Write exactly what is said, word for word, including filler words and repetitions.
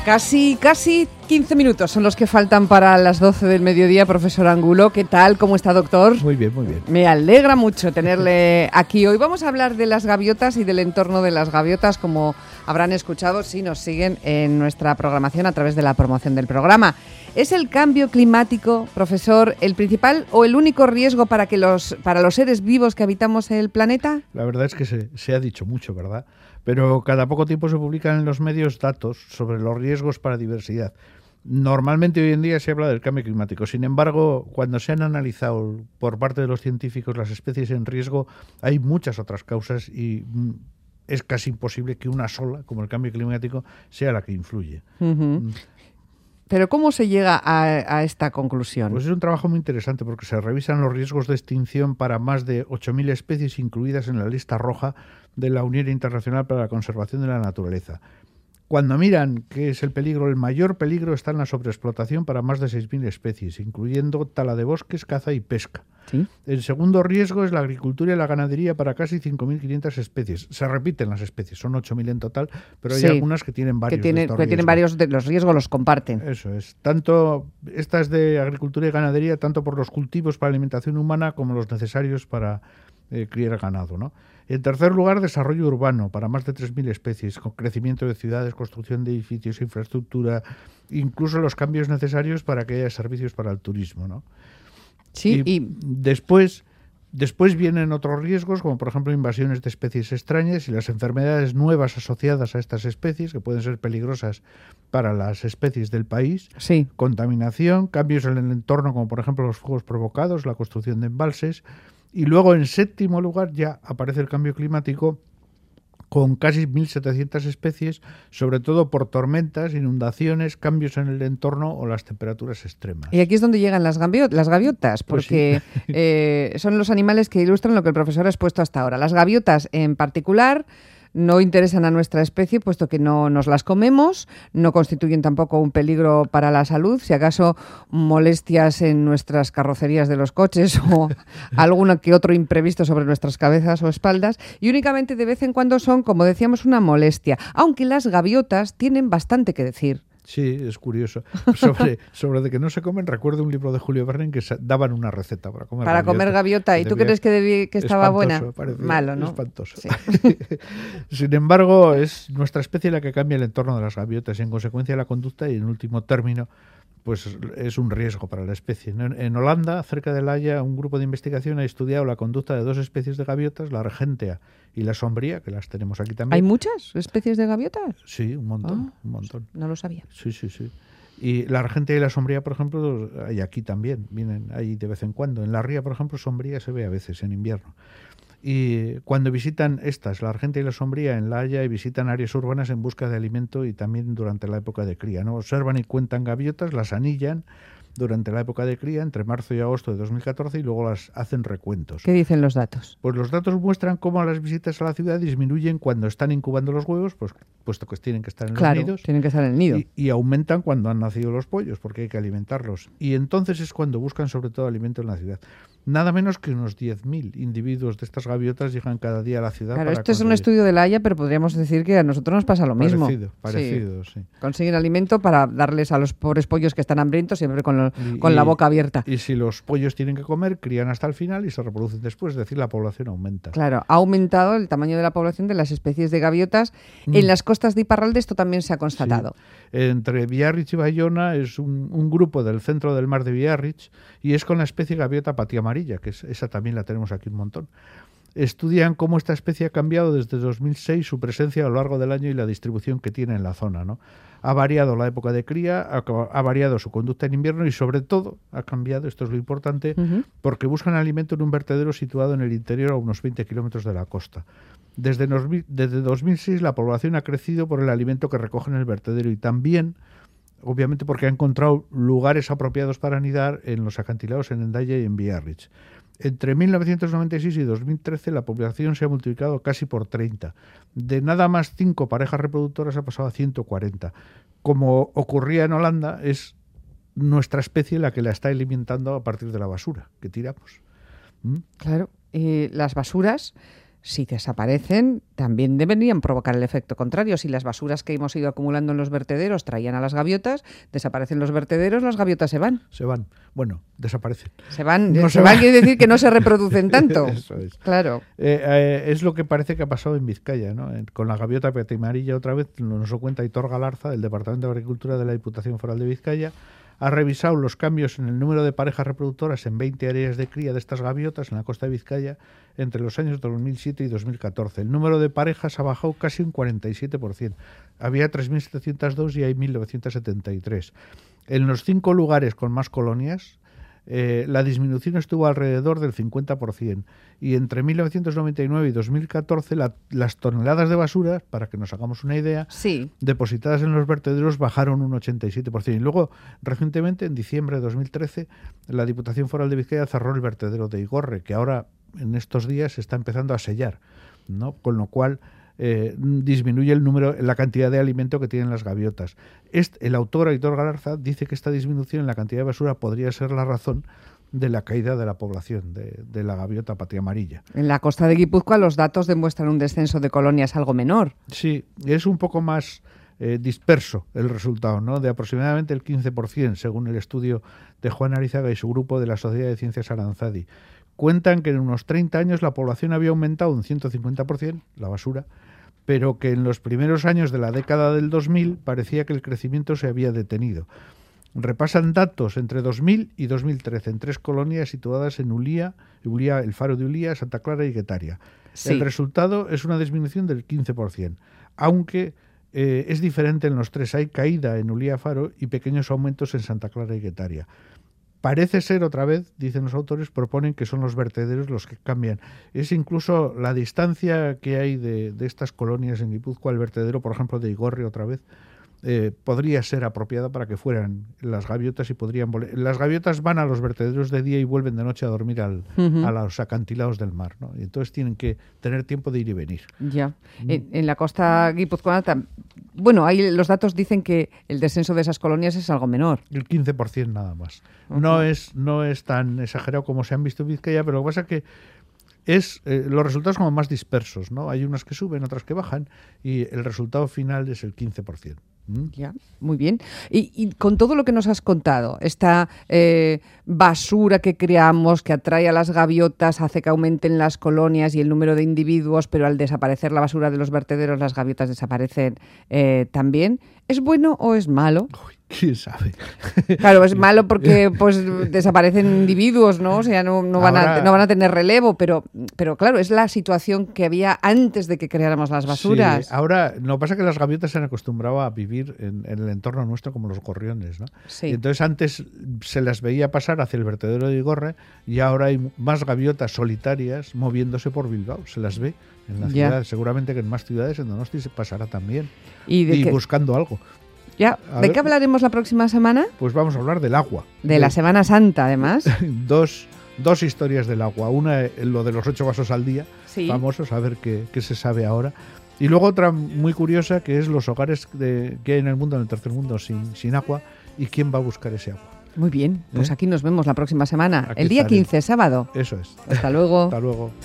Casi, casi quince minutos son los que faltan para las doce del mediodía, profesor Angulo. ¿Qué tal? ¿Cómo está, doctor? Muy bien, muy bien. Me alegra mucho tenerle aquí. Hoy vamos a hablar de las gaviotas y del entorno de las gaviotas, como habrán escuchado si nos siguen en nuestra programación a través de la promoción del programa. ¿Es el cambio climático, profesor, el principal o el único riesgo para que los para los seres vivos que habitamos el planeta? La verdad es que se, se ha dicho mucho, ¿verdad? Pero cada poco tiempo se publican en los medios datos sobre los riesgos para diversidad. Normalmente hoy en día se habla del cambio climático. Sin embargo, cuando se han analizado por parte de los científicos las especies en riesgo, hay muchas otras causas y es casi imposible que una sola, como el cambio climático, sea la que influye. Uh-huh. ¿Pero cómo se llega a, a esta conclusión? Pues es un trabajo muy interesante porque se revisan los riesgos de extinción para más de ocho mil especies incluidas en la lista roja de la Unión Internacional para la Conservación de la Naturaleza. Cuando miran qué es el peligro, el mayor peligro está en la sobreexplotación para más de seis mil especies, incluyendo tala de bosques, caza y pesca. ¿Sí? El segundo riesgo es la agricultura y la ganadería para casi cinco mil quinientas especies. Se repiten las especies, son ocho mil en total, pero hay sí, algunas que tienen varios que tienen, de estos que tienen varios de los riesgos, los comparten. Eso es. Tanto estas de agricultura y ganadería, tanto por los cultivos para alimentación humana como los necesarios para eh, criar ganado, ¿no? En tercer lugar, desarrollo urbano para más de tres mil especies, con crecimiento de ciudades, construcción de edificios, infraestructura, incluso los cambios necesarios para que haya servicios para el turismo, ¿no? Sí, y, y después, después vienen otros riesgos, como por ejemplo invasiones de especies extrañas y las enfermedades nuevas asociadas a estas especies, que pueden ser peligrosas para las especies del país. Sí. Contaminación, cambios en el entorno, como por ejemplo los fuegos provocados, la construcción de embalses. Y luego, en séptimo lugar, ya aparece el cambio climático con casi mil setecientas especies, sobre todo por tormentas, inundaciones, cambios en el entorno o las temperaturas extremas. Y aquí es donde llegan las, gaviot- las gaviotas, porque pues sí. eh, son los animales que ilustran lo que el profesor ha expuesto hasta ahora. Las gaviotas en particular no interesan a nuestra especie, puesto que no nos las comemos, no constituyen tampoco un peligro para la salud, si acaso molestias en nuestras carrocerías de los coches o alguno que otro imprevisto sobre nuestras cabezas o espaldas, y únicamente de vez en cuando son, como decíamos, una molestia, aunque las gaviotas tienen bastante que decir. Sí, es curioso. Sobre, sobre de que no se comen, recuerdo un libro de Julio Verne en que daban una receta para comer para gaviota. comer gaviota. ¿Y tú crees que, debí, que estaba buena? Parecía, Malo, ¿no? Espantoso. Sí. Sin embargo, es nuestra especie la que cambia el entorno de las gaviotas y en consecuencia la conducta y en último término pues es un riesgo para la especie. En, en Holanda, cerca de La Haya, un grupo de investigación ha estudiado la conducta de dos especies de gaviotas, la argentea y la sombría, que las tenemos aquí también. ¿Hay muchas especies de gaviotas? Sí, un montón, Ah, un montón. No lo sabía. Sí, sí, sí. Y la argentea y la sombría, por ejemplo, hay aquí también, vienen ahí de vez en cuando. En la ría, por ejemplo, sombría se ve a veces en invierno. Y cuando visitan estas, la argentea y la sombría en La Haya, y visitan áreas urbanas en busca de alimento y también durante la época de cría, ¿no? Observan y cuentan gaviotas, las anillan durante la época de cría, entre marzo y agosto de dos mil catorce, y luego las hacen recuentos. ¿Qué dicen los datos? Pues los datos muestran cómo las visitas a la ciudad disminuyen cuando están incubando los huevos, pues puesto que tienen que estar en claro, los nidos. tienen que estar en el nido. Y, y aumentan cuando han nacido los pollos, porque hay que alimentarlos. Y entonces es cuando buscan sobre todo alimento en la ciudad. Nada menos que unos diez mil individuos de estas gaviotas llegan cada día a la ciudad. Claro, para esto conseguir. Es un estudio de La Haya, pero podríamos decir que a nosotros nos pasa lo mismo. Parecido, parecido, sí. sí. Consiguen alimento para darles a los pobres pollos que están hambrientos, siempre con, lo, y, con la boca abierta. Y si los pollos tienen que comer, crían hasta el final y se reproducen después, es decir, la población aumenta. Claro, ha aumentado el tamaño de la población de las especies de gaviotas. Mm. En las costas de Iparralde esto también se ha constatado. Sí. Entre Biarritz y Bayona es un, un grupo del centro del mar de Biarritz y es con la especie gaviota patía amarilla, que es, esa también la tenemos aquí un montón. Estudian cómo esta especie ha cambiado desde dos mil seis su presencia a lo largo del año y la distribución que tiene en la zona, ¿no? Ha variado la época de cría, ha, ha variado su conducta en invierno y sobre todo ha cambiado, esto es lo importante, uh-huh. porque buscan alimento en un vertedero situado en el interior a unos veinte kilómetros de la costa. Desde, desde dos mil seis la población ha crecido por el alimento que recogen en el vertedero y también, obviamente, porque ha encontrado lugares apropiados para anidar en los acantilados en Hendaya y en Biarritz. Entre mil novecientos noventa y seis y dos mil trece la población se ha multiplicado casi por treinta. De nada más cinco parejas reproductoras ha pasado a ciento cuarenta. Como ocurría en Holanda, es nuestra especie la que la está alimentando a partir de la basura que tiramos. ¿Mm? Claro, y las basuras si desaparecen, también deberían provocar el efecto contrario. Si las basuras que hemos ido acumulando en los vertederos traían a las gaviotas, desaparecen los vertederos, las gaviotas se van. Se van. Bueno, desaparecen. Se van. No se, se van, van. quiere decir que no se reproducen tanto. Eso es. Claro. Eh, eh, es lo que parece que ha pasado en Vizcaya, ¿no? Eh, con la gaviota patiamarilla otra vez, nos lo cuenta Aitor Galarza, del Departamento de Agricultura de la Diputación Foral de Vizcaya. Ha revisado los cambios en el número de parejas reproductoras en veinte áreas de cría de estas gaviotas en la costa de Vizcaya entre los años dos mil siete y dos mil catorce. El número de parejas ha bajado casi un cuarenta y siete por ciento. Había tres mil setecientos dos y hay mil novecientos setenta y tres. En los cinco lugares con más colonias, eh, la disminución estuvo alrededor del cincuenta por ciento. Y entre mil novecientos noventa y nueve y dos mil catorce, la, las toneladas de basura, para que nos hagamos una idea, sí. depositadas en los vertederos bajaron un ochenta y siete por ciento. Y luego, recientemente, en diciembre de dos mil trece, la Diputación Foral de Vizcaya cerró el vertedero de Igorre, que ahora, en estos días, se está empezando a sellar, ¿no? Con lo cual eh, disminuye el número, la cantidad de alimento que tienen las gaviotas. Este, el autor, Aitor Galarza, dice que esta disminución en la cantidad de basura podría ser la razón de la caída de la población de, de la gaviota patiamarilla. En la costa de Guipúzcoa los datos demuestran un descenso de colonias algo menor. Sí, es un poco más eh, disperso el resultado, ¿no? De aproximadamente el quince por ciento, según el estudio de Juan Arizaga y su grupo de la Sociedad de Ciencias Aranzadi. Cuentan que en unos treinta años la población había aumentado un ciento cincuenta por ciento, la basura, pero que en los primeros años de la década del dos mil parecía que el crecimiento se había detenido. Repasan datos entre dos mil y dos mil trece en tres colonias situadas en Ulía, Ulía, el Faro de Ulía, Santa Clara y Guetaria. Sí. El resultado es una disminución del quince por ciento, aunque eh, es diferente en los tres. Hay caída en Ulía, Faro y pequeños aumentos en Santa Clara y Guetaria. Parece ser, otra vez, dicen los autores, proponen que son los vertederos los que cambian. Es incluso la distancia que hay de, de estas colonias en Guipúzcoa, el vertedero, por ejemplo, de Igorre, otra vez, Eh, podría ser apropiada para que fueran las gaviotas y podrían vol- las gaviotas van a los vertederos de día y vuelven de noche a dormir al, uh-huh. a los acantilados del mar, ¿no? Y entonces tienen que tener tiempo de ir y venir. Ya. Mm. En, en la costa guipuzcoana, tam- bueno, ahí los datos dicen que el descenso de esas colonias es algo menor. El quince por ciento nada más. Uh-huh. No es no es tan exagerado como se han visto en Vizcaya, pero lo que pasa es que es eh, los resultados como más dispersos, ¿no? Hay unas que suben, otras que bajan, y el resultado final es el quince por ciento. ¿Mm? Ya, muy bien. Y, y con todo lo que nos has contado, esta eh, basura que creamos, que atrae a las gaviotas, hace que aumenten las colonias y el número de individuos, pero al desaparecer la basura de los vertederos, las gaviotas desaparecen eh, también. ¿Es bueno o es malo? Uy, ¿quién sabe? Claro, es malo porque pues desaparecen individuos, ¿no? O sea, no, no, van, Ahora, a, no van a tener relevo, pero, pero claro, es la situación que había antes de que creáramos las basuras. Sí, ahora, lo que pasa es que las gaviotas se han acostumbrado a vivir en, en el entorno nuestro como los gorriones, ¿no? Sí. Y entonces antes se las veía pasar hacia el vertedero de Igorre y ahora hay más gaviotas solitarias moviéndose por Bilbao, se las ve en la ciudad, ya. Seguramente que en más ciudades, en Donosti se pasará también, y, de y que... buscando algo. Ya. ¿De ver, qué hablaremos la próxima semana? Pues vamos a hablar del agua. De, de la Semana Santa, además. dos, dos historias del agua. Una, lo de los ocho vasos al día, sí. famosos, a ver qué, qué se sabe ahora. Y luego otra muy curiosa, que es los hogares de, que hay en el mundo, en el tercer mundo, sin, sin agua, y quién va a buscar ese agua. Muy bien, pues ¿Eh? Aquí nos vemos la próxima semana. Aquí el día estaré. quince, sábado. Eso es. Hasta luego. Hasta luego.